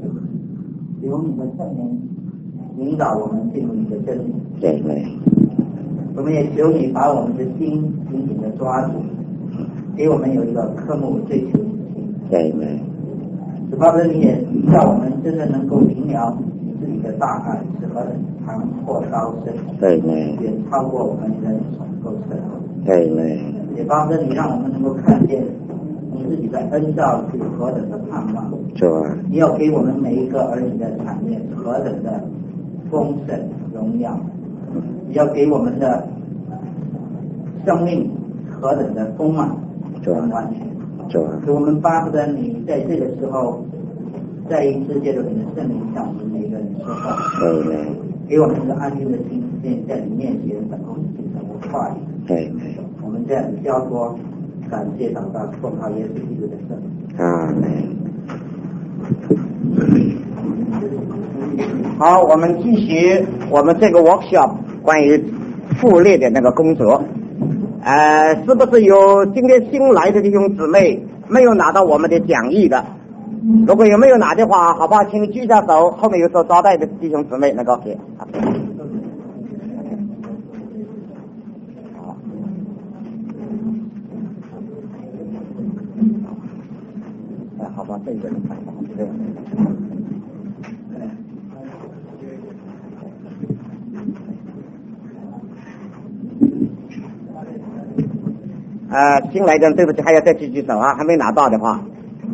由你的圣灵引导我们进入你的真理。 对对。 我们也求你把我们的心紧紧的抓住，给我们有一个科目追求你的心。 对对。 主保证你也叫我们真的能够明了你自己的大爱是何等长阔高深。 对对。 远超过我们人所能够测度。 对对。 也保证你让我们能够看见你自己的恩召是何等的盼望。 是吧？ 你要给我们每一个儿女的产业是何等的丰盛荣耀。你要给我们的生命何等的丰满跟完全。所以我们巴不得你在这个时候再一次借着你的圣灵向我们每一个人说话。 对对。 给我们一个安静的心，愿在你面前等候你的话语。 对对。 我们这样子交托，感谢祷告，奉靠耶稣基督的圣名。 阿门。 好，我们继续我们这个 workshop 关于复列的那个工作。是不是有今天新来的弟兄姊妹没有拿到我们的讲义的？如果有没有拿的话，好不好？请你举一下手，后面有做招待的弟兄姊妹那个给。好吧，这个人看吧，这个。新来的人对不起，还要再举举手啊！还没拿到的话。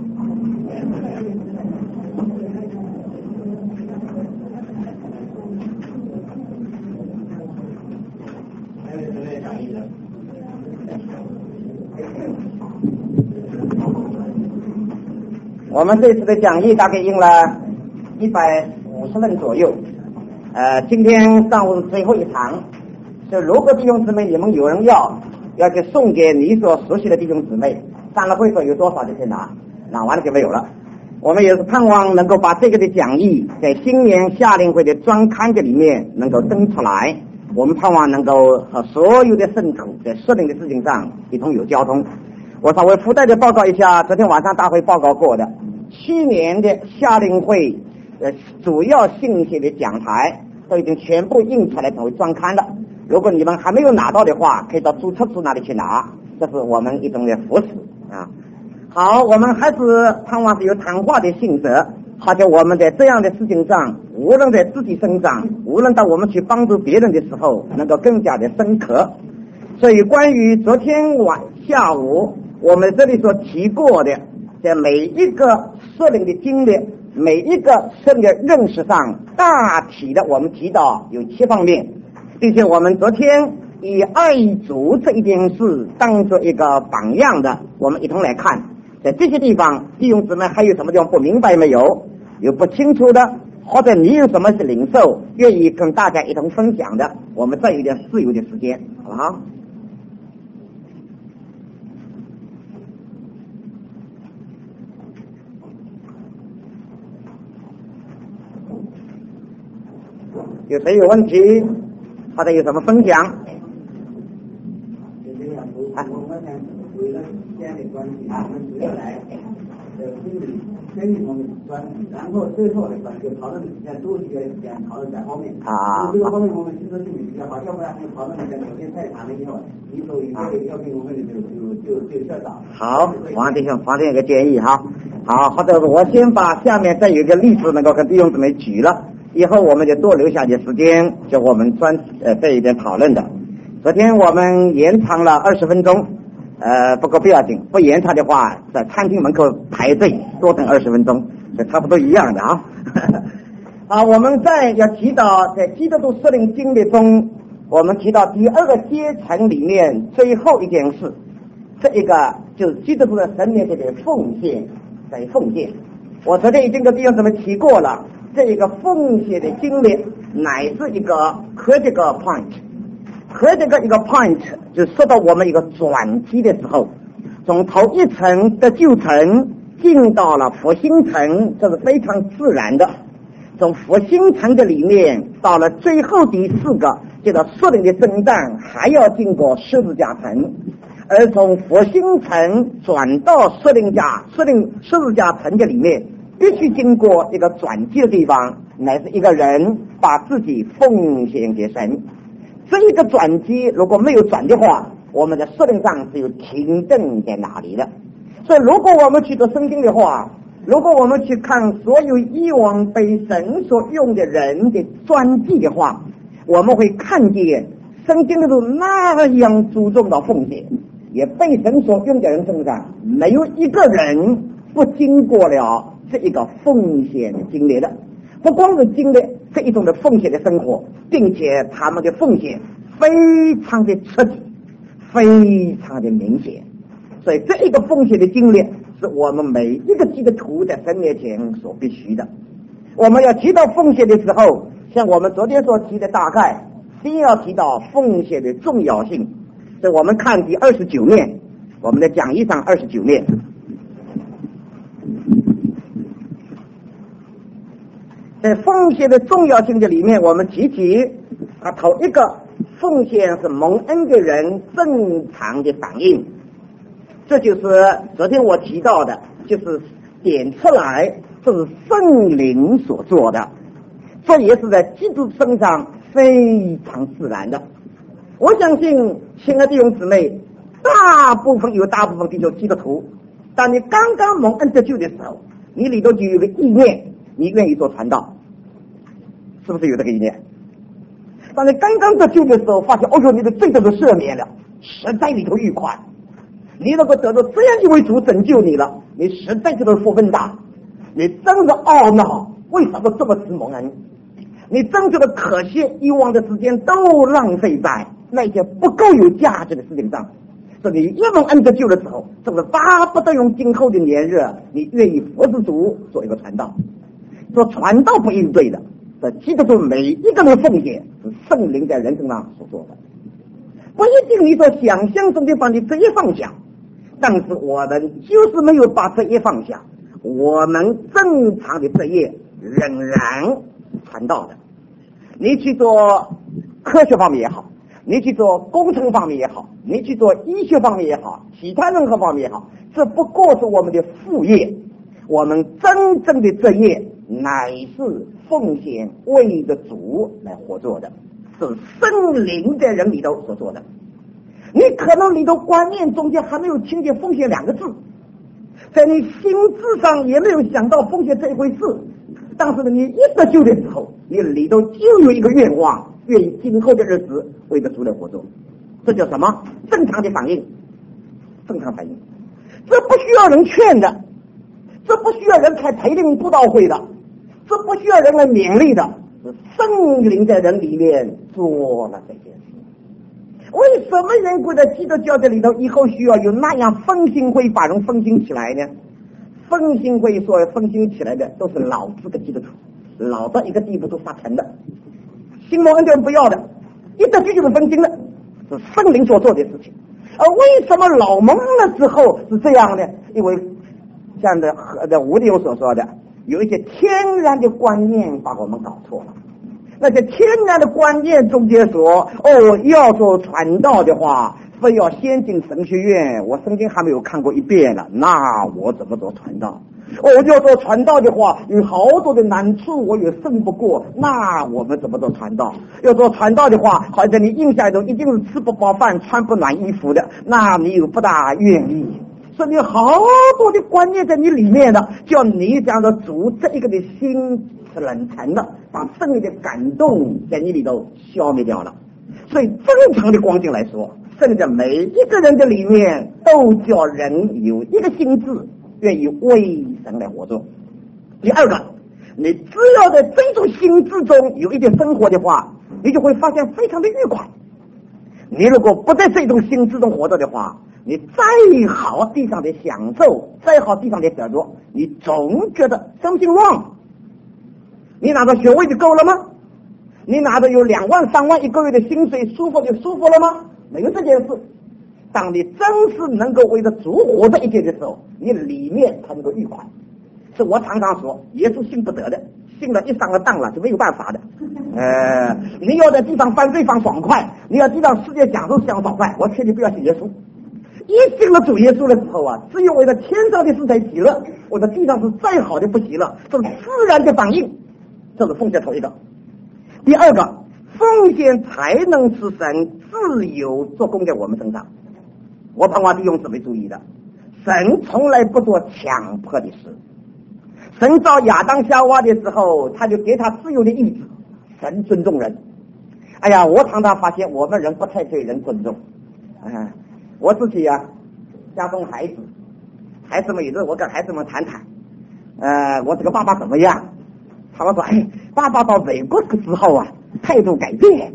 我们这次的讲义大概印了150份左右。今天上午最后一堂，就如果弟兄姊妹你们有人要去送给你所熟悉的弟兄姊妹，散了会所有多少就可以拿完了就没有了。我们也是盼望能够把这个的讲义在新年夏令会的专刊的里面能够登出来，我们盼望能够和所有的圣徒在适龄的事情上一同有交通。我稍微附带的报告一下，昨天晚上大会报告过的，去年的夏令会主要信息的讲台都已经全部印出来成为专刊了。如果你们还没有拿到的话，可以到注册处那里去拿，这是我们一种的福祉啊。好，我们还是盼望是有谈话的性质，好像我们在这样的事情上，无论在自己身上，无论到我们去帮助别人的时候，能够更加的深刻。所以关于昨天下午我们这里所提过的，在每一个圣灵的经历，每一个圣灵的认识上，大体的我们提到有7方面，并且我们昨天以爱主这一件事当作一个榜样的，我们一同来看，在这些地方弟兄姊妹还有什么地方不明白没有？有不清楚的，或者你有什么是领受愿意跟大家一同分享的，我们再有点自由的时间，好不好？有谁有问题或者有什么分享？ 我想为了这样的关系，我们主要来心理生理方面专题，然后最后的话就讨论在多几个时间讨论在后面。这个方面我们其实是比较好，要不然讨论在有些太长了以后，你所以要给我们就涉到。 好，黄弟兄有个建议哈。好，或者我先把下面再有一个例子能够跟弟兄姊妹举了。以后我们就多留下点时间，就我们这一点讨论的。昨天我们延长了20分钟，不过不要紧，不延长的话，在餐厅门口排队多等20分钟，这差不多一样的啊。好，我们再要提到在基督徒圣灵经历中，我们提到第2个阶层里面最后一件事，这一个就是基督徒的神面前的奉献，在奉献。我昨天已经跟弟兄姊妹提过了。这一个奉献的经历乃是一个 critical point， critical 一个 point 就说到我们一个转机的时候，从头一层的旧层进到了复兴层，这是非常自然的。从复兴层的里面到了最后第4个这个属灵的征战，还要经过十字架层，而从复兴层转到十字架层的里面， 必须经过一个转机的地方，乃是一个人把自己奉献给神。这一个转机如果没有转的话，我们的设定上是有停顿在哪里的。所以如果我们去读圣经的话，如果我们去看所有以往被神所用的人的传记的话，我们会看见圣经里头那样注重到奉献，也被神所用的人身上没有一个人不经过了这一个奉献的经历的，不光是经历这一种的奉献的生活，并且他们的奉献非常的彻底，非常的明显。所以这一个奉献的经历是我们每一个基督徒在神面前所必须的。我们要提到奉献的时候，像我们昨天所提的，大概先要提到奉献的重要性。所以我们看第29面，我们的讲义上29面，在奉献的重要性的里面，我们提起头一个，奉献是蒙恩的人正常的反应。这就是昨天我提到的，就是点出来这是圣灵所做的，这也是在基督身上非常自然的。我相信亲爱的弟兄姊妹，大部分弟兄基督徒，当你刚刚蒙恩得救的时候，你里头就有个意念，你愿意做传道，是不是有这个意念？当你刚刚得救的时候，发现你的罪都赦免了，实在里头愉快。你如果得到这样一位主拯救你了，你实在是福分大，你真是懊恼为什么这么迟蒙恩，你真觉得可惜以往的时间都浪费在那些不够有价值的事情上。所以你一蒙恩得救的时候，这是巴不得用今后的年日，你愿意服侍主做一个传道。做传道不应对的，这基督徒每一个人奉献是圣灵在人生上所做的，不一定你所想象中的把你这一放下，但是我们就是没有把这一放下，我们正常的职业仍然传道的。你去做科学方面也好，你去做工程方面也好，你去做医学方面也好，其他任何方面也好，这不过是我们的副业。我们真正的职业乃是奉献为着主来活做的，是圣灵在人里头所做的。你可能里头观念中间还没有听见奉献两个字，在你心智上也没有想到奉献这一回事，但是你一得救的时候，你里头就有一个愿望，愿意今后的日子为着主来活做。这叫什么？正常的反应，正常反应。这不需要人劝的，这不需要人开培灵布道会的，这不需要人来勉励的，是圣灵在人里面做了这件事。为什么人国的基督教的里头以后需要有那样分心会把人分心起来呢？分心会所分心起来的都是老资的基督徒，老到一个地步都发沉的，新蒙恩的人不要的，一得救就是分心的，是圣灵所做的事情。而为什么老蒙了之后是这样呢？因为像的吴弟兄所说的，有一些天然的观念把我们搞错了。那些天然的观念中间说，要做传道的话，非要先进神学院，我圣经还没有看过一遍了，那我怎么做传道？要做传道的话，有好多的难处，我也胜不过，那我们怎么做传道？要做传道的话，好像你印象中一定是吃不饱饭、穿不暖衣服的，那你又不大愿意。所以好多的观念在你里面的，叫你这样的主这一个的心是冷沉的，把圣灵的感动在你里头消灭掉了。所以正常的光景来说，甚至每一个人的里面都叫人有一个心智愿意为神来活着。第二个，你只要在这种心智中有一点生活的话，你就会发现非常的愉快。你如果不在这种心智中活着的话，你再好地上的享受，再好地上的得着，你总觉得something wrong。你拿到学位就够了吗？你拿到有2万3万一个月的薪水，舒服就舒服了吗？没有这件事。当你真是能够为着主活着一件的时候，你里面才能够愉快。是我常常说，耶稣信不得的，信了一上了当了就没有办法的。你要在地上犯罪犯爽快，你要地上世界享受享爽快，我劝你不要信耶稣。 一信了主耶稣的时候啊，只有为了天上的事才喜乐，我的地上是再好的不喜乐，这是自然的反应。这是奉献头一个。第二个，奉献才能使神自由做工在我们身上。我盼望弟兄姊妹注意的，神从来不做强迫的事。神造亚当夏娃的时候，他就给他自由的意志。神尊重人。哎呀，我常常发现我们人不太对人尊重。我自己啊，家中孩子们有时候我跟孩子们谈谈，我这个爸爸怎么样？他们说，爸爸到美国之后啊，态度改变。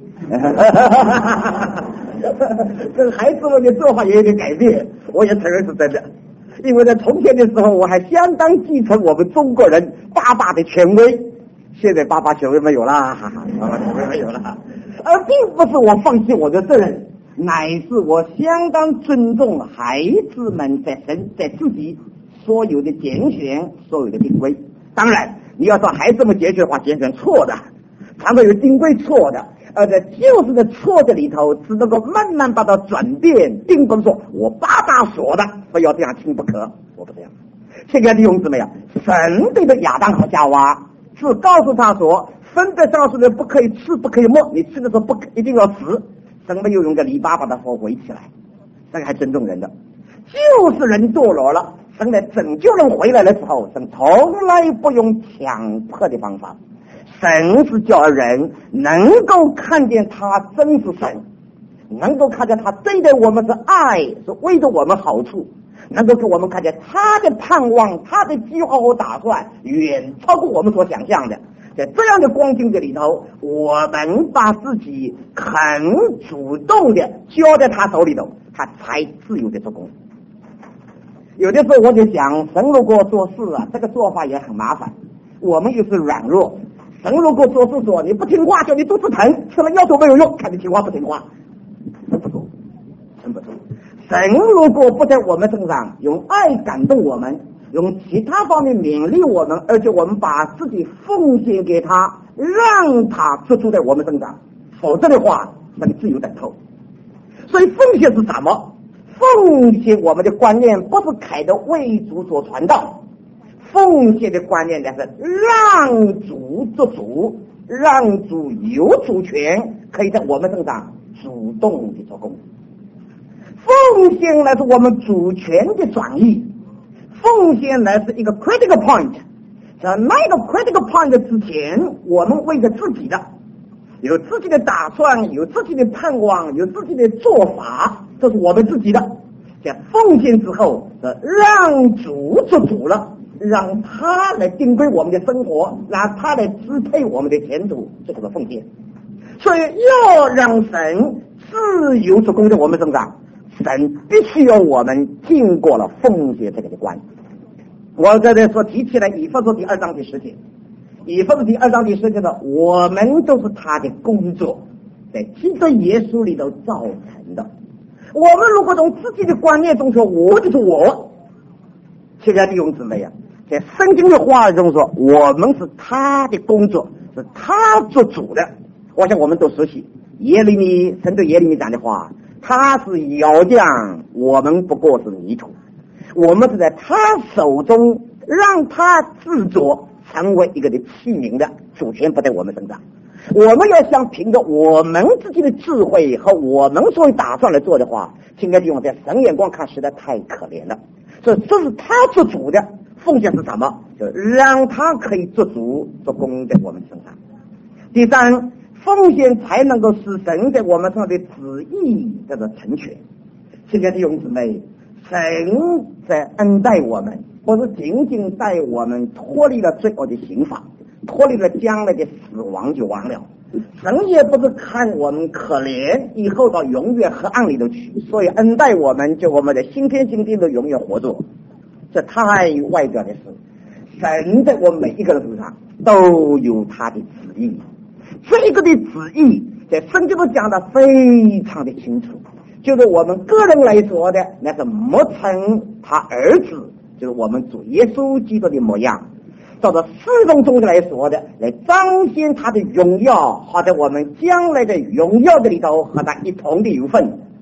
这个孩子们的做法也有点改变，我也承认是真的。因为在从前的时候，我还相当继承我们中国人爸爸的权威。现在爸爸权威没有啦，爸爸权威没有啦。而并不是我放弃我的责任，乃是我相当尊重孩子们在自己所有的拣选，所有的定规。当然，你要说孩子们拣选的话，拣选错的，常常有定规错的，就是在错的里头，只能够慢慢把它转变，并不是说我爸爸说的，非要这样听不可，我不这样。现在弟兄姊妹啊，神对着亚当和夏娃是告诉他说，分别上树的不可以吃，不可以摸，你吃的时候一定要死。神没有用个篱笆把它围起来，这个还尊重人的。就是人堕落了，神来拯救人回来的时候，神从来不用强迫的方法。神是叫人能够看见他真是神，能够看见他对待我们是爱，是为着我们好处，能够给我们看见他的盼望，他的计划和打算远超过我们所想象的。在这样的光景的里头，我们把自己很主动的交在他手里头，他才自由的做工。有的时候我就想，神如果做事啊，这个做法也很麻烦，我们又是软弱。神如果做事说你不听话，叫你肚子疼，吃了药都没有用，看你听话不听话，神不做，神不做。神如果不在我们身上用爱感动我们，用其他方面勉励我们，而且我们把自己奉献给他，让他做主在我们身上，否则的话，那个自由等透。所以奉献是什么？奉献我们的观念不是凯的为主所传道，奉献的观念呢是让主做主，让主有主权，可以在我们身上主动的做工。奉献呢是我们主权的转移，奉献呢是一个 critical point， 在那个 critical point 之前，我们为着自己的有自己的打算，有自己的盼望，有自己的做法，这是我们自己的。在奉献之后，让主做主了，让他来定规我们的生活，让他来支配我们的前途，这个是奉献。所以要让神自由做工在我们身上，神必须要我们经过了奉献这个的关。我在这说提起来以弗所第2章第10节，以弗所第2章第10节的，我们都是他的工作，在基督耶稣里头造成的。我们如果从自己的观念中说我就是我，现在弟兄姊妹啊，在圣经的话语中说我们是他的工作，是他做主的。我想我们都熟悉神对耶利米讲的话，他是窑匠，我们不过是泥土，我们是在他手中让他制作成为一个的器皿的，主权不在我们身上。我们要想凭着我们自己的智慧和我们所打算来做的话，亲爱的弟兄，在神眼光看实在太可怜了。所以这是他做主的，奉献是什么？就让他可以做主做工在我们身上。第三，奉献才能够使神在我们身上的旨意得到成全。亲爱的弟兄姊妹，神在恩待我们，不是仅仅带我们脱离了罪恶的刑罚，脱离了将来的死亡就完了。神也不是看我们可怜，以后到永远黑暗里头去，所以恩待我们，就我们的新天新地都永远活着。这太外表的事，神在我们每一个人身上都有他的旨意。这个的旨意在圣经都讲得非常的清楚，就是我们个人来说的，那是磨成他儿子，就是我们主耶稣基督的模样。照着侍奉中来说的，来彰显他的荣耀，或者我们将来的荣耀的里头和他一同的有份，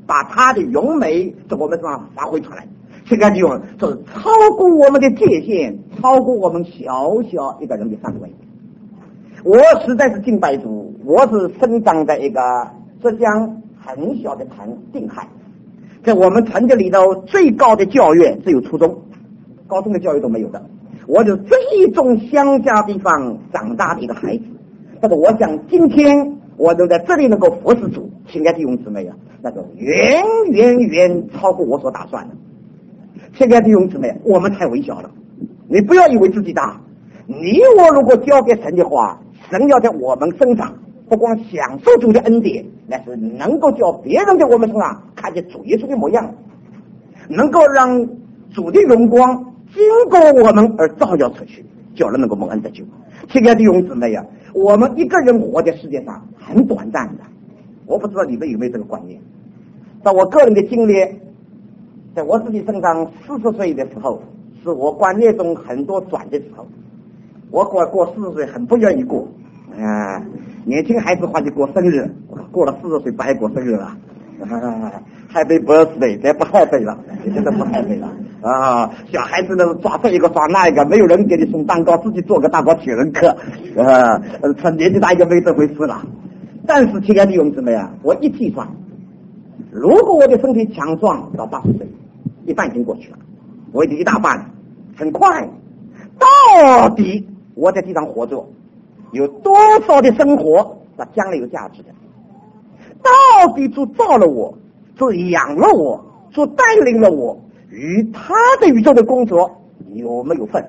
把他的荣美在我们身上发挥出来。这个地方就是超过我们的界限，超过我们小小一个人的范围。我实在是敬拜主，我是生长在一个浙江很小的城定海，在我们城这里头最高的教育只有初中，高中的教育都没有的。我就这种乡下地方长大的一个孩子，但是我想今天我能在这里能够服侍主，亲爱的弟兄姊妹啊，那个远远远超过我所打算的。亲爱的弟兄姊妹，我们太微小了，你不要以为自己大。你我如果交给神的话，神要在我们身上不光享受主的恩典，那是能够叫别人在我们身上看见主耶稣的模样，能够让主的荣光经过我们而照耀出去，叫人能够蒙恩得救。亲爱的弟兄姊妹啊，我们一个人活在世界上很短暂的，我不知道你们有没有这个观念。在我个人的经历，在我自己身上40岁的时候，是我观念中很多转的时候。我过40岁很不愿意过年轻孩子欢喜过生日，过了40岁不爱过生日了，Happy birthday， 这不 happy 了，现在不 happy 了小孩子呢抓这一个抓那一个，没有人给你送蛋糕，自己做个蛋糕请人客趁年纪大一个没这回事了。但是亲爱的弟兄姊妹啊，我一计算，如果我的身体强壮到80岁，一半已经过去了，我已经一大半了，很快。到底我在地上活着有多少的生活那将来有价值的？到底主造了我，主养了我，主带领了我，与他的宇宙的工作有没有份？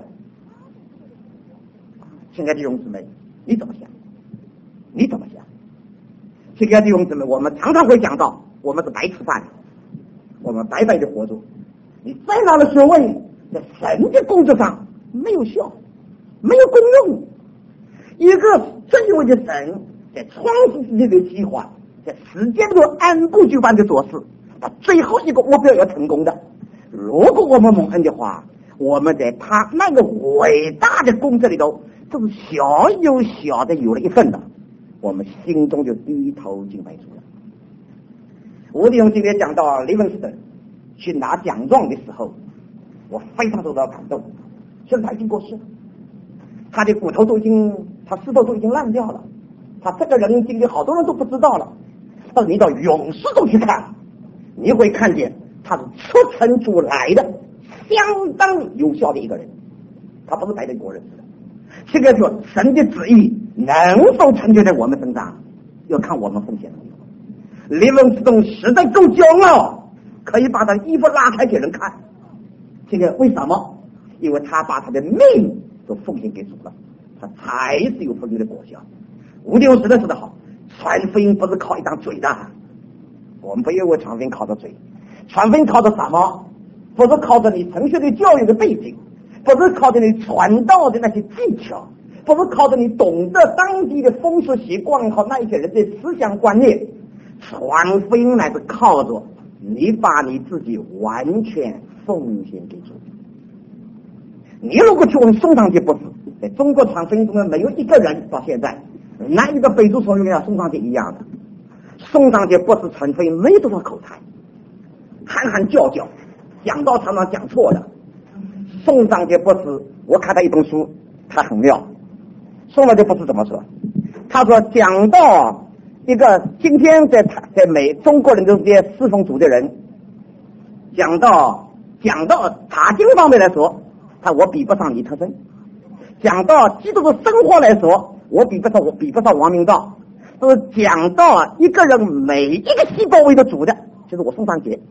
亲爱的弟兄姊妹，你怎么想？你怎么想？亲爱的弟兄姊妹，我们常常会讲到我们是白吃饭，我们白白的活着，你再拿了学问，在神的工作上没有效，没有功用。一个真正的神在创世世界的计划，在时间中按部就班的做事，把最后一个目标要成功的。如果我们蒙恩的话，我们在他那个伟大的工作里头，这是小有小的有了一份的，我们心中就低头敬拜主了。我弟兄今天讲到利文斯顿去拿奖状的时候，我非常受到感动。现在他已经过世了，他的骨头都已经，他石头都已经烂掉了，他这个人今天好多人都不知道了。但是你到勇士中去看，你会看见他是出城主来的，相当有效的一个人，他不是白人国人。这个说神的旨意能否成就在我们身上，要看我们奉献。利文斯顿实在够骄傲，可以把他衣服拉开给人看。这个为什么？因为他把他的命都奉献给主了，他才是有福音的果效。吴弟兄实在是的好，传福音不是靠一张嘴的，我们不认为传福音靠着嘴，传福音靠着什么？不是靠着你成学的教育的背景，不是靠着你传道的那些技巧，不是靠着你懂得当地的风俗习惯和那一些人的思想观念，传福音乃是靠着你把你自己完全奉献给主。你如果去问宋长杰博士，在中国传福音中没有一个人到现在拿一个北主所用的宋长杰一样的。宋长杰博士传福音没多少口才，喊喊叫叫，讲道常常讲错的。宋长杰博士，我看他一本书，他很妙。宋长杰博士怎么说？他说讲到一个今天在中国人中间侍奉主的人，讲到查经方面来说，我比不上尼特森；讲到基督的生活来说，我比不上王明道。就是讲到一个人每一个细胞为的主的，就是我宋长杰。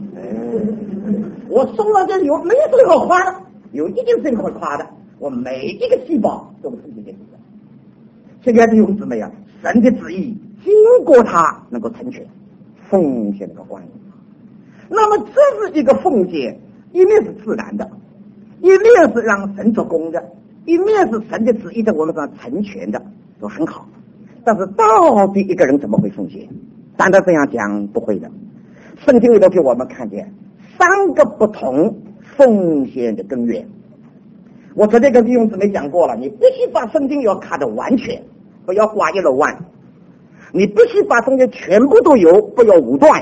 我宋长杰没有什么好夸的，有一件事情可夸的，我每一个细胞都是奉献给主的。现在的弟兄姊妹啊，神的旨意经过他能够成全，奉献的关系。那么这是一个奉献，一面是自然的，一面是让神做工的，一面是神的旨意在我们上成全的，都很好。但是到底一个人怎么会奉献？单单这样讲不会的。圣经里头给我们看见3个不同奉献的根源。我昨天跟弟兄姊妹讲过了，你必须把圣经要看得完全，不要挂一漏万。你必须把圣经全部都有，不要武断。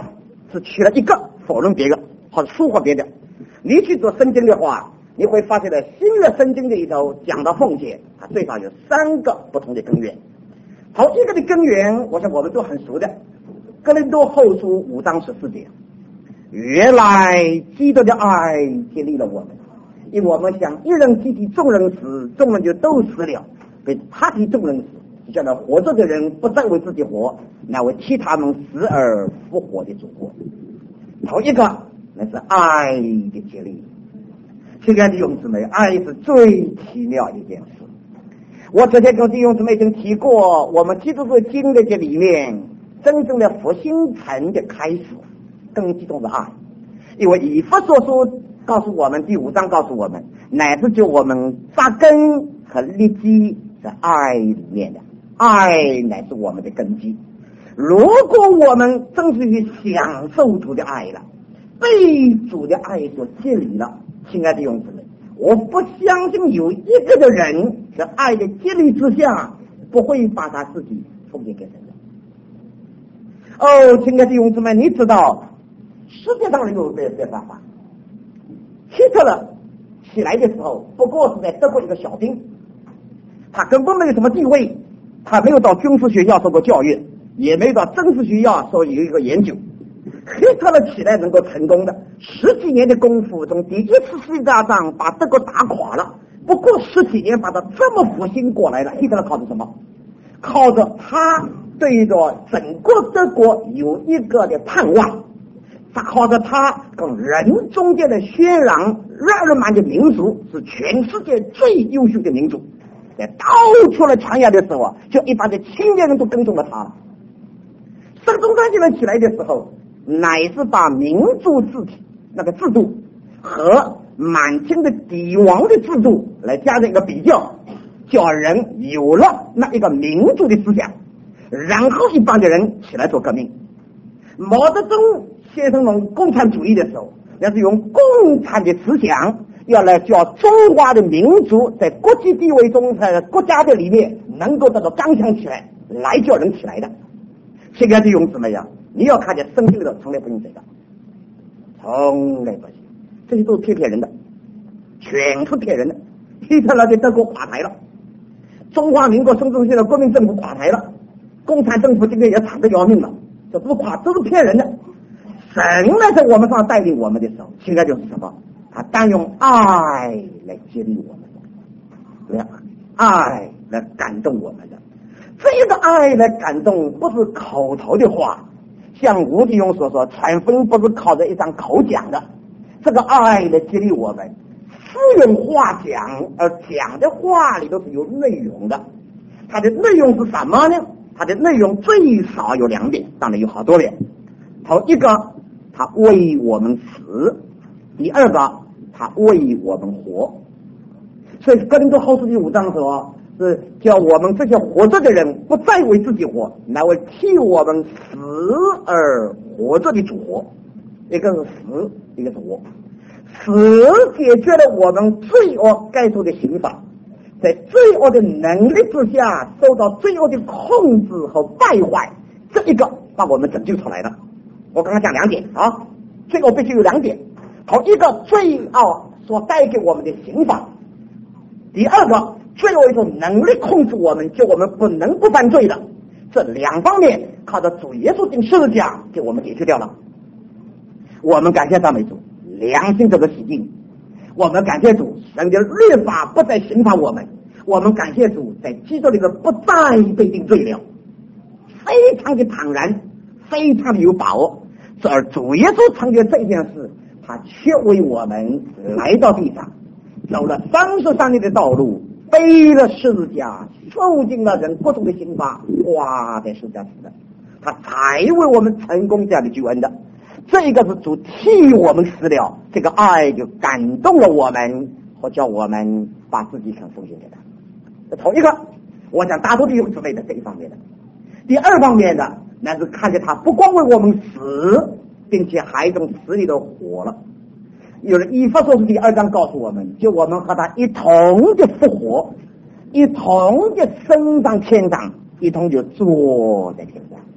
是取了一个否认别的或者疏忽别的。你去做圣经的话，你会发现在新的圣经里头讲到奉献，它最少有3个不同的根源。头一个的根源，我想我们都很熟的，哥林多后书5章14节，原来基督的爱激励了我们，因为我们想一人既替众人死，众人就都死了，被他替众人死，叫那活着的人不再为自己活，乃为替他们死而复活的主活。头一个那是爱的激励。亲爱的弟兄姊妹，爱是最奇妙的一件事。我昨天跟弟兄姊妹已经提过，我们基督徒经历的里面真正的复兴城的开始根基中的爱。因为以弗所书告诉我们，第5章告诉我们，乃是就我们扎根和立基在爱里面的，爱乃是我们的根基。如果我们真是去享受主的爱了，被主的爱所激励了，亲爱的弟兄姊妹，我不相信有一个的人在爱的激励之下不会把他自己奉献给神的。哦，亲爱的弟兄姊妹，你知道世界上有这办法。希特勒起来的时候不过是在德国一个小兵，他根本没有什么地位，他没有到军事学校受过教育，也没有到政治学校所有一个研究。希特勒起来能够成功的10几年的功夫，从第1次世界大战把德国打垮了，不过10几年把他这么复兴过来了。希特勒靠着什么？靠着他对着整个德国有一个的盼望，他靠着他跟人中间的宣扬日耳曼的民族是全世界最优秀的民族，在到处来传扬的时候，就一般的青年人都跟踪了他了。圣中山人起来的时候，乃是把民族制体那个制度和满清的帝王的制度来加上一个比较，叫人有了那一个民族的思想，然后一般的人起来做革命。毛泽东先生用共产主义的时候，那是用共产的思想要来叫中华的民族在国际地位中，在国家的里面能够得到刚强起来，来叫人起来的。现在的用怎么样？你要看见圣经里头从来不用这个，从来不行，这些都是骗人的，全是骗人的。希特勒的德国垮台了，中华民国孙中山的国民政府垮台了，共产政府今天也惨得要命了，这不是垮，这是骗人的。神来在我们上带领我们的时候，现在就是什么？他单用爱来激励我们的，爱来感动我们的。这个爱来感动不是口头的话，像吴迪勇所说，传福音不是靠着一张口讲的，这个爱来激励我们，是用话讲，而讲的话里都是有内容的。它的内容是什么呢？它的内容最少有2点，当然有好多点。头一个，他为我们死；第二个，他为我们活。所以哥林多后书第5章说，是叫我们这些活着的人不再为自己活，乃为替我们死而活着的主活。一个是死，一个是活。死解决了我们罪恶该受的刑罚，在罪恶的能力之下受到罪恶的控制和败坏，这一个把我们拯救出来了。我刚刚讲2点啊，罪恶必须有2点。头一个，罪恶所带给我们的刑罚；第二个，罪恶一种能力控制我们，就我们不能不犯罪的。这2方面靠着主耶稣钉十字架给我们解决掉了。我们感谢赞美主，良心这个洗净。我们感谢主，神的律法不再刑罚我们。我们感谢主，在基督里面不再被定罪了，非常的坦然，非常的有把握。而主耶稣成就这件事，他却为我们来到地上，走了33年的道路，背了十字架，受尽了人各种的刑罚，挂在十字架死的，他才为我们成功这样的救恩的。这个是主替我们死了，这个爱就感动了我们，或叫我们把自己肯奉献给他。这头一个，我想大多的有准备的这一方面的。第二方面的，那是看见他不光为我们死，并且还从死里头活了。有了以弗所书第2章告诉我们，就我们和他一同的复活，一同的升上天上，一同就坐在天上。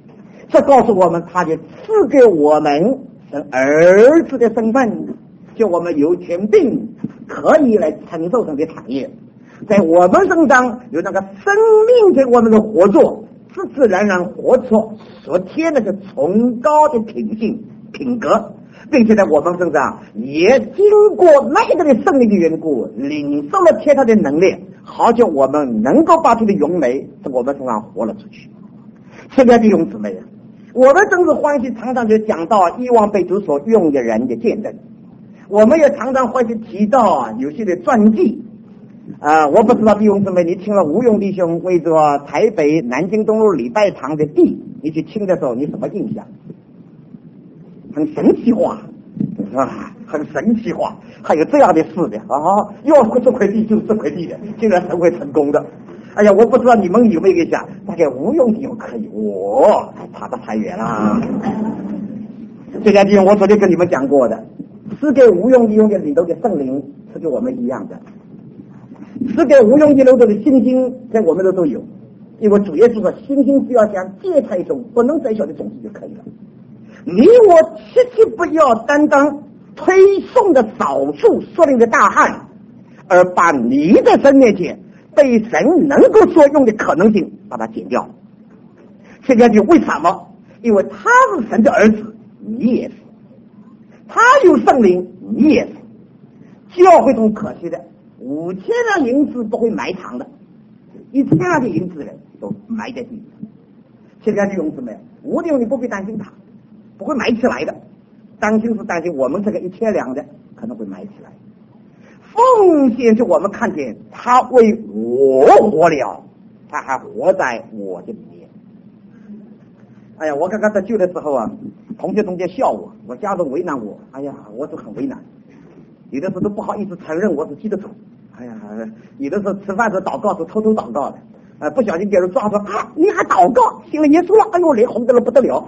这告诉我们，他就赐给我们儿子的身份，就我们有权柄可以来承受神的产业，在我们身上有那个生命给我们的活作，自自然然活出所贴那个崇高的品性品格，并且在我们身上也经过那个的圣灵的缘故，领受了贴他的能力，好叫我们能够把这个荣美在我们身上活了出去。亲爱的弟兄姊妹，我们真是欢喜常常就讲到以往被主所用的人的见证，我们也常常欢喜提到有些的传记。我不知道弟兄姊妹，你听了吴用弟兄为着台北南京东路礼拜堂的地，你去听的时候，你什么印象？很神奇化，是吧？很神奇化，还有这样的事的啊！要这块地就是这块地的，竟然是会成功的。哎呀，我不知道你们有没有想，大概吴用弟兄可以，我差得太远了。这家弟兄，我昨天跟你们讲过的，是给吴用弟兄的里头的圣灵是跟我们一样的，是给吴用弟兄的信心在我们的都有，因为主耶稣说，信心只要像芥菜种不能摘小的种子就可以了。你我切不要担当推送的少数所领的大汉，而把你的神面前被神能够所用的可能性把它减掉。现在就为什么？因为他是神的儿子，你也是，他有圣灵，你也是。教会中可惜的，5000两银子不会埋藏的，1000两的银子人都埋在地里。现在的勇士们，无论你不必担心他，不会埋起来的，担心是担心我们这个1000两的可能会埋起来。奉献是我们看见他为我活了，他还活在我的里面。哎呀，我刚刚在救的时候啊，同学笑我家人为难我，哎呀，我是很为难，有的时候都不好意思承认我是基督徒。哎呀，有的时候吃饭时祷告是偷偷祷告的，不小心给人抓住啊，你还祷告，信了耶稣了，哎呦，脸红的了不得了。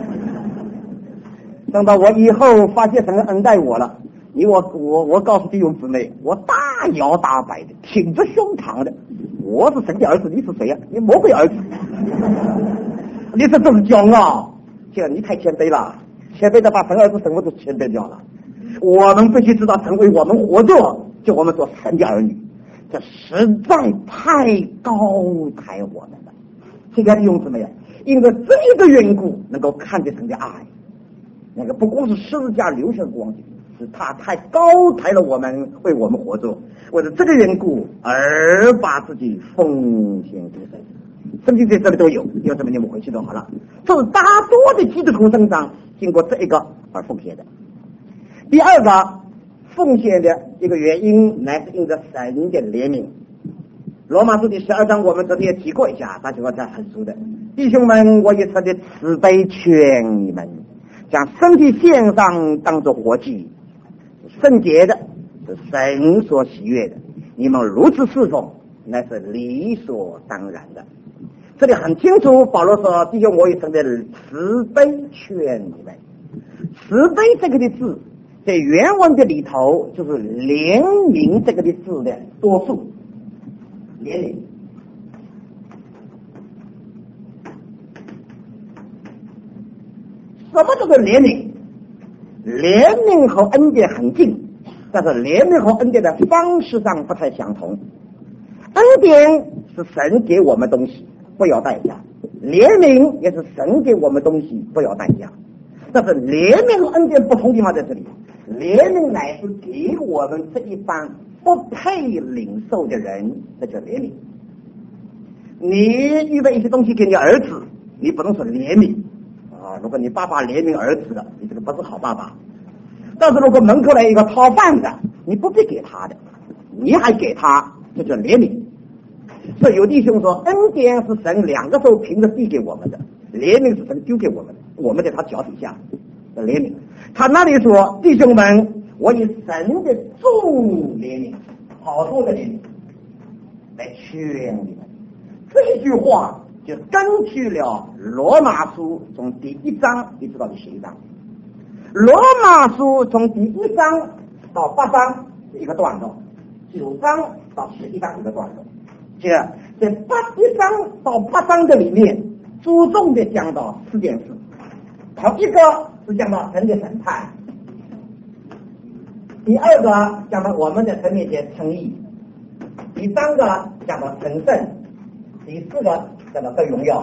等到我以后发现神恩待我了，我告诉弟兄姊妹，我大摇大摆的挺着胸膛的，我是神的儿子，你是谁呀？你魔鬼儿子。你是这么骄傲，这你太谦卑了，谦卑的把神儿子身份都谦卑掉了。我们必须知道成为我们活着，就我们做神的儿女，这实在太高抬我们了。亲爱的弟兄姊妹，因为这个缘故能够看见神的爱，那个不光是十字架流血的光景，是他太高抬了我们，为我们活着，为了这个缘故而把自己奉献给神。圣经在这里都有，要这么你们回去就好了。这是大多的基督徒身上经过这一个而奉献的。第二个奉献的一个原因乃是因着神的怜悯。罗马书第12章我们昨天也提过一下，大家伙在很熟的。弟兄们，我以神的慈悲劝你们，将身体献上当作活祭，圣洁的，是神所喜悦的。你们如此侍奉，那是理所当然的。这里很清楚，保罗说：“弟兄，我以神的慈悲劝你们。”慈悲这个的字，在原文的里头就是怜悯这个的字的多数。怜悯，什么叫做怜悯？怜悯和恩典很近，但是怜悯和恩典的方式上不太相同。恩典是神给我们东西，不要代价；怜悯也是神给我们东西，不要代价。但是怜悯和恩典不同地方在这里，怜悯乃是给我们这一般不配领受的人，那叫怜悯。你预备一些东西给你儿子，你不能说怜悯啊！如果你爸爸怜悯儿子的，你这个不是好爸爸。但是如果门口来一个讨饭的，你不必给他的，你还给他，这叫怜悯。所以有弟兄说，恩典是神两个手凭着递给我们的，怜悯是神丢给我们的，我们在他脚底下的怜悯。他那里说，弟兄们，我以神的重怜悯，好多的怜悯来劝你们。这句话就根据了罗马书从第1章一直到第11章。罗马书从第1章到8章是一个段落，9章到11章一个段落。这在1章到8章的里面， 注重的讲到4件事。头一个是讲到神的审判，第二个讲到我们的神面前称义，第三个讲到神圣，第四个讲到得荣耀。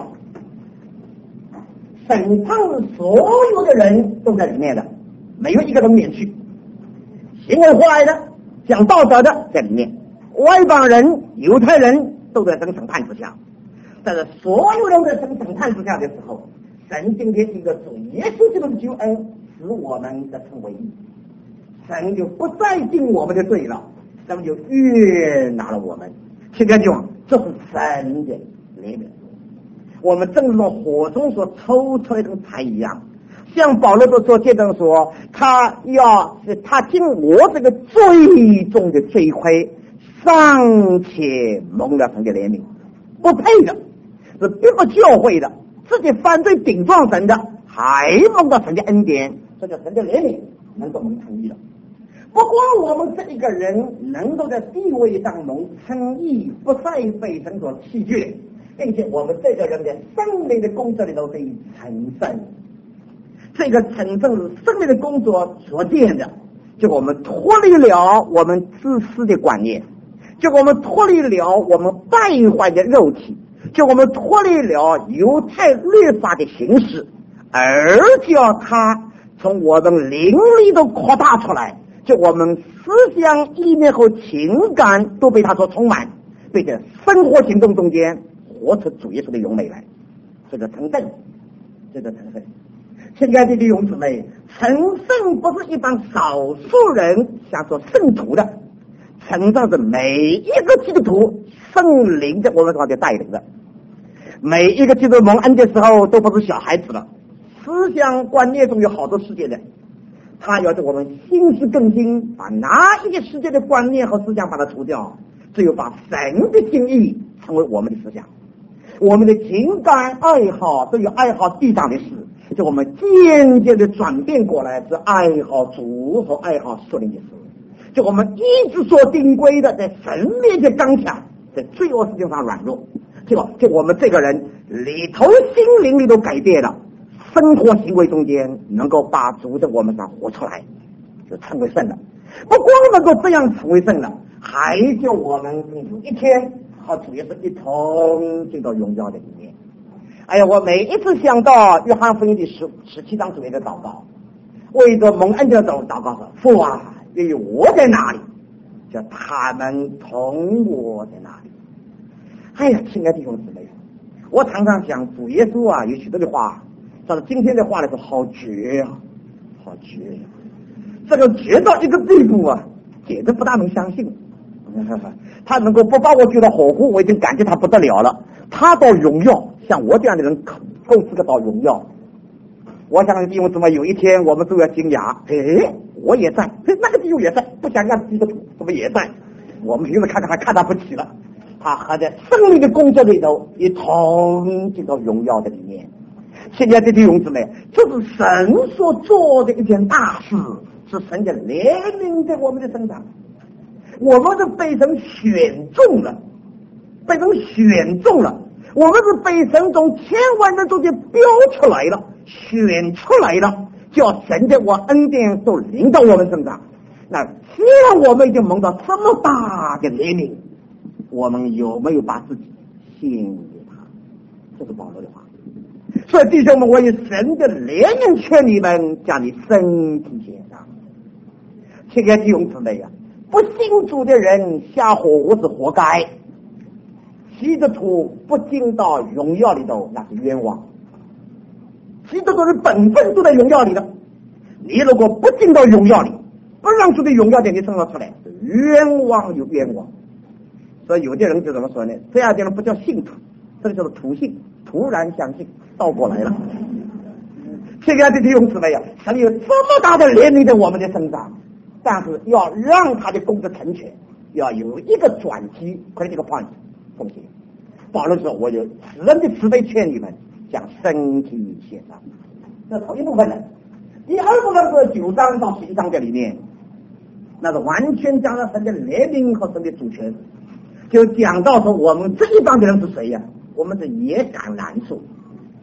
审判所有的人都在里面的，没有一个都免去。行为活来的讲道德的在里面，外邦人犹太人都在这个审判之下。在这所有人在这个审判之下的时候，神今天一个主耶稣基督的救恩使我们的成为义，神就不再定我们的罪了，神就悦纳了我们。现在就这是神的怜悯，我们正如火中所抽出来的柴一样，像保罗所见证说，他经我这个最重的罪亏，尚且蒙了神的怜悯，不配的，是并不教会的，自己犯罪顶撞神的，还蒙到神的恩典，这叫神的怜悯，能够蒙称义了。不光我们这一个人能够在地位上蒙称义，不再被神所弃绝，并且我们这个人的生命的工作里头可以成圣。这个成圣是生命的工作所见的，就我们脱离了我们自私的观念，就我们脱离了我们败坏的肉体，就我们脱离了犹太律法的形式，而叫它从我们灵里都扩大出来，就我们思想意念和情感都被它所充满，并且生活行动中间活出主耶稣的荣美来。这个成圣，这个成圣。亲爱的弟兄姊妹，成圣不是一帮少数人想做圣徒的，成圣是每一个基督徒圣灵在我们上面带领的。每一个基督蒙恩的时候都不是小孩子了，思想观念中有好多世界的，他要是我们心思更新，把哪一个世界的观念和思想把它除掉，只有把神的心意成为我们的思想，我们的情感爱好都有爱好地上的事，就我们渐渐的转变过来，是爱好主和爱好属灵的事，就我们一直所定规的在神面前刚强，在罪恶事情上软弱，就我们这个人里头心灵里都改变了，生活行为中间能够把主在我们上活出来，就成为圣了。不光能够这样成为圣了，还叫我们有一天和主耶稣一同进到荣耀的里面。哎呀，我每一次想到约翰福音第17章主耶稣的祷告，为着蒙恩的祷告说，父啊，愿意我在哪里，叫他们同我在哪里。哎呀，亲爱的弟兄姊妹，我常常想主耶稣啊，有许多的话，但是今天的话来说好绝啊，好绝呀，这个绝到一个地步啊，简直不大能相信。他能够不把我救到火湖，我已经感觉他不得了了。他到荣耀，像我这样的人够资格到荣耀。我想弟兄姊妹，有一天我们都要惊讶，我也在，那个弟兄也在，不想让基督徒怎么也在？我们平时看看还看他不起了，他还在生命的工作里头一同进到荣耀的里面。现在的弟兄姊妹，这是神所做的一件大事，是神的怜悯在我们的身上。我们是被神选中了，被神选中了，我们是被神从千万人中间标出来了，选出来了，叫神的恩典都临到我们身上。那既然我们已经蒙到这么大的怜悯，我们有没有把自己献给他？这是保罗的话。所以弟兄们，我以神的怜悯劝你们，将你身体献上。亲爱的弟兄姊妹啊，不信主的人下火湖是活该，基督徒不进到荣耀里头那是冤枉。基督徒的本分都在荣耀里的，你如果不进到荣耀里，不让主的荣耀在你身上出来，冤枉有冤枉。所以有的人就怎么说呢？这样的人不叫信徒，这就是徒信，突然相信，倒过来了。亲爱的弟兄姊妹啊，神有这么大的怜悯在我们的身上，但是要让他的工作成全，要有一个转机，可能这个 point 奉献。保罗说：“我有慈恩的慈悲劝你们，将身体献上。”这头一部分呢，第二部分是9章到11章这里面，那是完全讲了神的怜悯和神的主权，就讲到说我们这一帮的人是谁呀？我们是也橄榄树，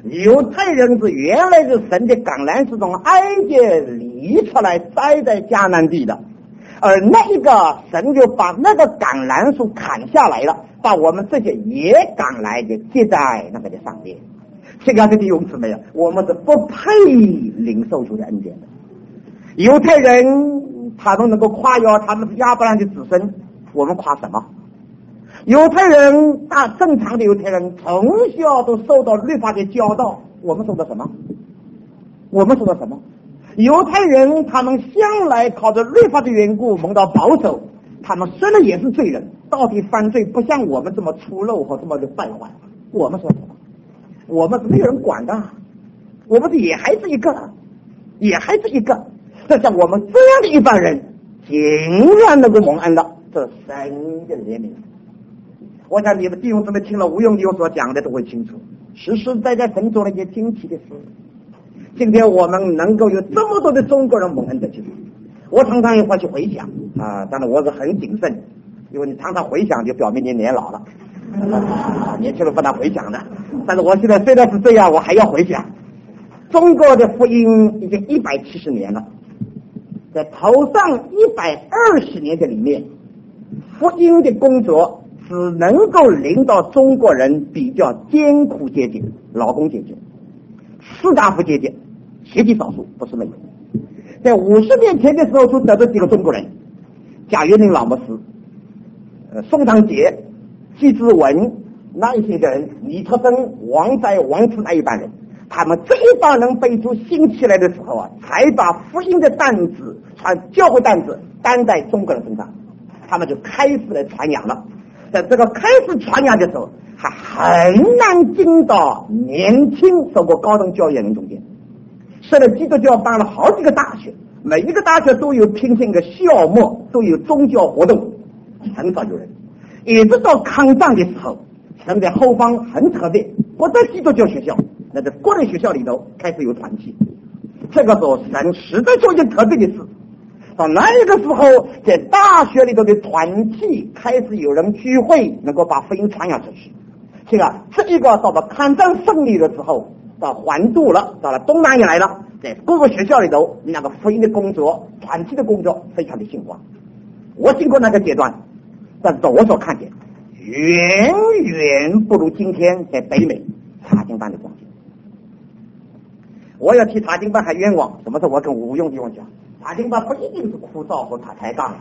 犹太人是原来是神的橄榄树从埃及理出来栽在迦南地的，而那一个神就把那个橄榄树砍下来了，把我们这些野橄榄就接在那个的上面。亲爱的弟兄姊妹啊，我们是不配领受主的恩典的。犹太人他们能够夸耀他们是亚伯兰的子孙，我们夸什么？犹太人正常的犹太人从小都受到律法的教导，我们受到什么？犹太人他们向来靠着律法的缘故蒙到保守，他们虽然也是罪人，到底犯罪不像我们这么粗陋和这么的败坏。我们说什么？我们是没有人管的，我们是野孩子一个。这像我们这样的一般人竟然能够蒙恩的，这是神的怜悯。我想你们弟兄姊妹听了吴用友所讲的都会清楚，实实在在神做了一件惊奇的事。今天我们能够有这么多的中国人蒙恩的机会，我常常也会去回想当然我是很谨慎，因为你常常回想就表明你年老了年轻人不能回想的。但是我现在虽然是这样，我还要回想。中国的福音已经170年了，在头上120年的里面，福音的工作只能够领到中国人比较艰苦阶级、劳工阶级、士大夫阶级，极其少数，不是没有。在50年前的时候，就得这几个中国人：贾元林老牧师、宋长杰、季志文那一些人，李特生、王载、王慈那一帮人。他们这一帮人被主兴起来的时候才把福音的担子、教会担子担在中国人身上，他们就开始来传扬了。在这个开始传扬的时候，还很难进到年轻受过高等教育的人中间。现在基督教办了好几个大学，每一个大学都有聘请一个校牧，都有宗教活动，很少有人。一直到抗战的时候，现在后方很特别，不在基督教学校，那在国内学校里头开始有团契。这个时候神实在做一件特别的事，到那一个时候，在大学里头的团契开始有人聚会，能够把福音传扬出去。这一个到了抗战胜利的时候，到环渡了，到了东南亚来了，在各个学校里头，那个福音的工作、团契的工作非常的兴旺。我经过那个阶段，但是我所看见远远不如今天在北美查经班的光景。我要替查经班还冤枉，什么时候我跟吴用弟兄讲，查经班不一定是枯燥和抬杠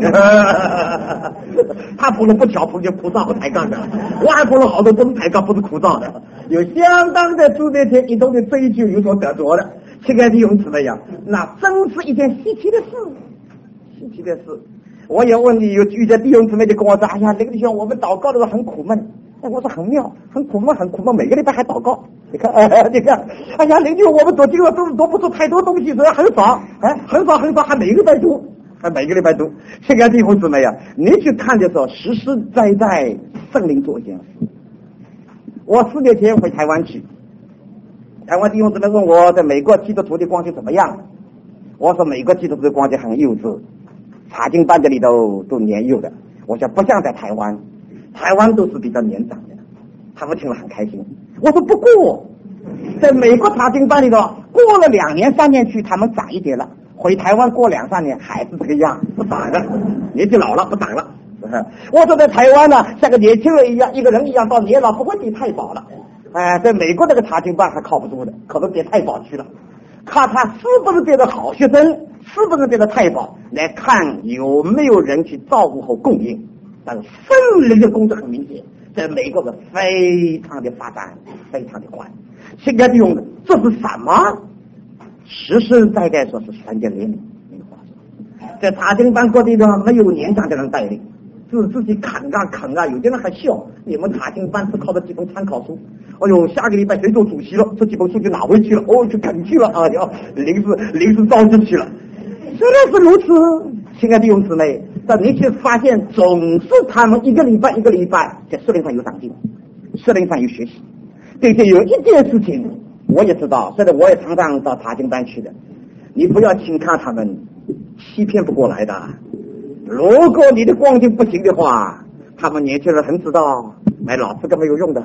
他碰了不巧碰见枯燥和抬杠的，我还碰了好多不是抬杠不是枯燥的，有相当在主面前一同的追求有所得着的。亲爱的弟兄姊妹呀，那真是一件稀奇的事。我也问你，有遇见弟兄姊妹就跟我说，哎呀，那个弟兄我们祷告的时候很苦闷。我说很妙，很苦闷，每个礼拜还祷告。你看，哎呀，邻居我们读经了都不做太多东西，所以很少，很少，还每个礼拜读。亲爱的弟兄姊妹呀，你去看的时候，实实在在圣灵做一件事。我4年前回台湾去，台湾弟兄姊妹问我在美国基督徒的光景怎么样，我说美国基督徒的光景很幼稚，查经班的里头都年幼的，我说不像在台湾都是比较年长的，他们听了很开心。我说不过在美国查经班里头过了2年3年去，他们长一点了，回台湾过2、3年还是这个样，不长的，年纪老了不长了。我说在台湾呢，像个年轻人一样，一个人一样，到年老不会比太保了。在美国那个查经班还靠不住的，可能别太保去了，看他是不是变得好学生，是不是变得太保，来看有没有人去照顾和供应。但是圣灵的工作很明显，在美国是非常的发展，非常的快。现在用的这是什么？实实在在说是神的怜悯。在查经班各地呢，没有年长的人带领，是自己啃啊，有的人还笑，你们查经班是靠着几本参考书，哎呦，下个礼拜谁做主席了，这几本书就拿回去了，就啃去了啊，临时召集去了。虽然是如此，亲爱的弟兄姊妹，但你却发现总是他们一个礼拜在圣灵上有长进，圣灵上有学习。对，有一件事情我也知道，现在我也常常到查经班去的，你不要轻看他们，欺骗不过来的。如果你的光景不行的话，他们年轻人很知道买老师根本没有用的，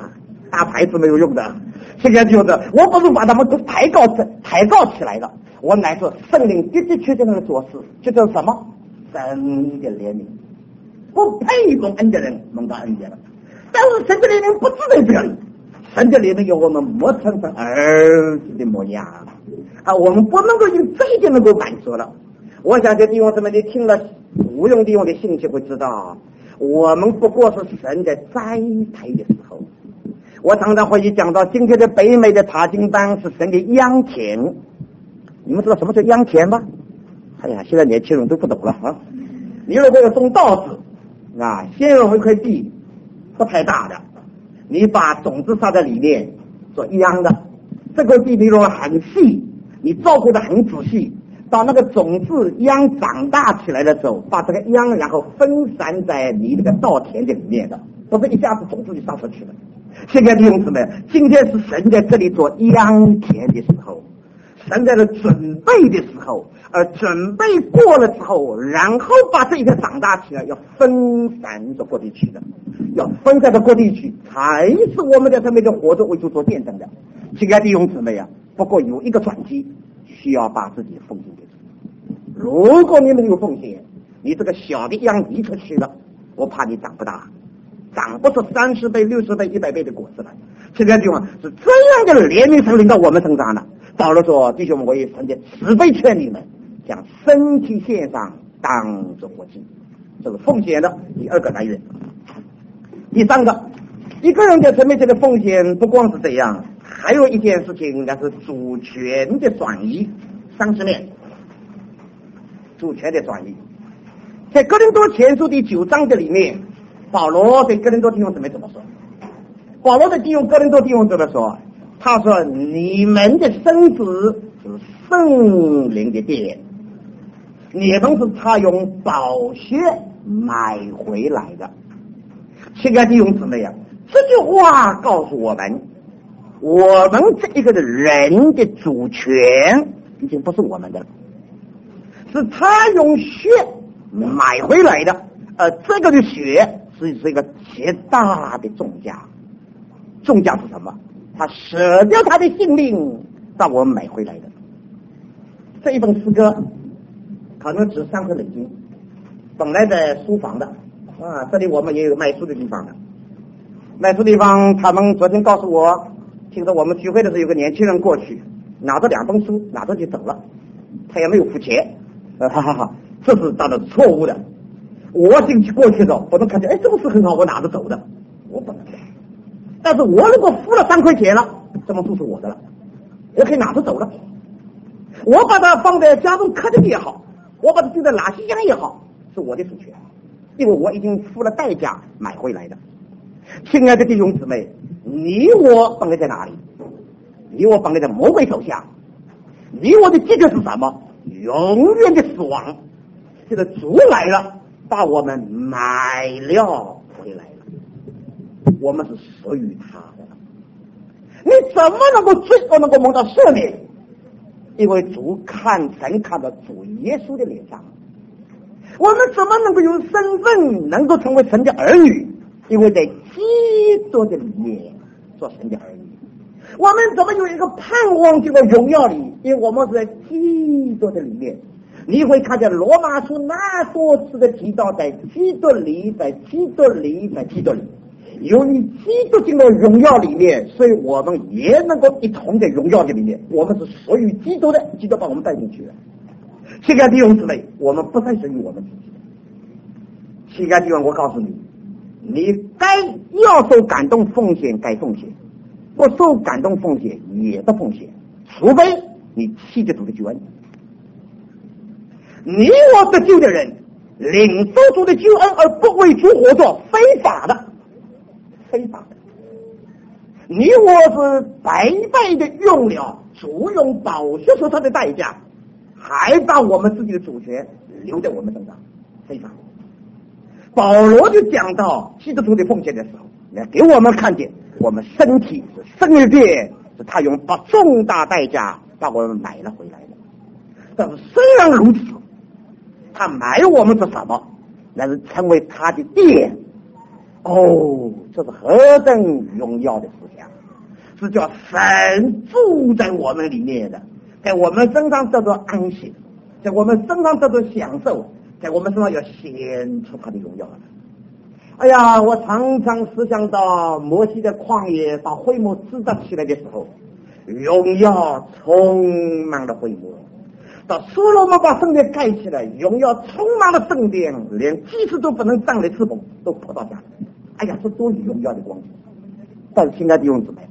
大牌子没有用的。现在就是我不是把他们都抬高起来了，我乃是圣灵的的确确的做事，就叫什么神的怜悯，不配蒙恩的人蒙到恩典了。但是神的怜悯不止在这里，神的怜悯有我们磨成成儿子的模样啊，我们不能够用这一点能够满足了。我想这弟兄姊妹，你听了无用弟兄的信息会知道，我们不过是神的栽培的时候。我常常会讲到今天的北美的查经班是神的秧田，你们知道什么叫秧田吗？哎呀，现在年轻人都不懂了啊！你如果要种稻子啊，先有一块地不太大的，你把种子撒在里面做秧的，这个地如果很细，你照顾得很仔细，到那个种子秧长大起来的时候，把这个秧然后分散在你这个稻田的里面的，不是一下子种子就撒出去了。现在弟兄姊妹，今天是神在这里做秧田的时候，神在这准备的时候，准备过了之后，然后把这一个长大起来，要分散到各地去的，要分散到各地去，才是我们在这边的活着为主做见证的。亲爱的弟兄姊妹啊，不过有一个转机，需要把自己奉献给主。如果你没有奉献，你这个小的秧移出去了，我怕你长不大，长不出30倍、60倍、100倍的果子来。这个地方是这样的怜悯神临到我们身上了。保罗说：“弟兄们，我以神的慈悲劝你们，将身体献上，当作活祭。”这是奉献的第二个来源。第三个，一个人在神面前的奉献不光是这样，还有一件事情，那是主权的转移。30年，主权的转移，在哥林多前书第9章的里面，保罗对哥林多弟兄姊妹怎么说？保罗的弟兄哥林多弟兄怎么说？他说：“你们的身子是圣灵的殿，你们是他用宝血买回来的。”亲爱的弟兄姊妹啊，这句话告诉我们，我们这一个的人的主权已经不是我们的了，是他用血买回来的。这个的血是一个极大的重价，重价是什么？他舍掉他的性命让我们买回来的。这一本诗歌可能值3块美金，本来在书房的啊，这里我们也有卖书的地方的。卖书地方，他们昨天告诉我，听说我们聚会的时候有个年轻人过去，拿着2本书，拿着就走了，他也没有付钱，这是当然错误的。我进去过去的，我都看见，这个书很好，我拿着走的，我不能这样。但是我如果付了3块钱了，这本书是我的了，我可以拿着走了。我把它放在家中客厅也好，我把它丢在垃圾箱也好，是我的主权，因为我已经付了代价买回来的。亲爱的弟兄姊妹，你我本来在哪里？你我本来在魔鬼手下，你我的结局是什么？永远的死亡。这个主来了，把我们买了回来了，我们是属于他的。你怎么能够罪恶能够蒙到赦免？因为主神看到主耶稣的脸上。我们怎么能够有身份能够成为神的儿女？因为在基督的里面做神的儿女。我们怎么有一个盼望进到荣耀里？因为我们是在基督的里面。你会看见罗马书那多次的提到，在基督里，在基督里，在基督里。由于基督进到荣耀里面，所以我们也能够一同在荣耀的里面。我们是属于基督的，基督把我们带进去了。亲爱的弟兄姊妹，我们不再属于我们自己。亲爱的弟兄，我告诉你，你该要受感动奉献该奉献，不受感动奉献也不奉献，除非你弃绝主的救恩。你我得救的人领受主的救恩而不为主活着，非法的。你我是白白的用了主用宝血所差的代价，还把我们自己的主权留在我们身上，非法。保罗就讲到基督徒的奉献的时候，来给我们看见我们身体是圣灵的殿，是他用重大代价把我们买了回来的。但是虽然如此，他买我们是什么？那是成为他的殿， 哦，这是何等荣耀的思想，是叫神住在我们里面的，在我们身上得到安息，在我们身上得到享受，在我们身上要显出他的荣耀来。哎呀，我常常思想到摩西的旷野把会幕支搭起来的时候，荣耀充满了会幕；到所罗门把圣殿盖起来，荣耀充满了圣殿，连祭司都不能站立侍奉，都跑到家里。哎呀，这多荣耀的光景！但是亲爱的弟兄姊妹，